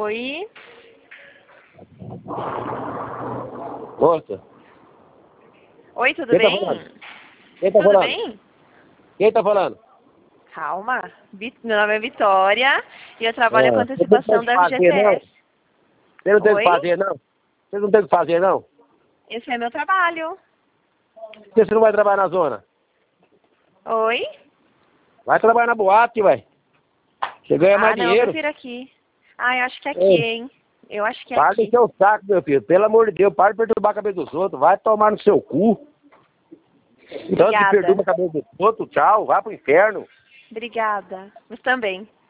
Oi? Moça. Oi, tudo Quem tá bem? falando? Quem tá Tudo falando? bem? Quem tá falando? Calma. Meu nome é Vitória e eu trabalho com Você não tem o antecipação que da fazer, não? FGTS. Você não tem o que Oi? fazer, não? Você não tem o que fazer, não? Esse é meu trabalho. Por que você não vai trabalhar na zona? Oi? Vai trabalhar na boate, ué. Você ganha mais Não, eu dinheiro. prefiro aqui. Eu acho que é aqui, É. hein? Eu acho que é Para de aqui. encher o saco, meu filho. Pelo amor de Deus, para de perturbar a cabeça dos outros. Vai tomar no seu cu. Tanto que perturba Obrigada. a cabeça dos outros, tchau. Vai pro inferno. Obrigada. Mas também.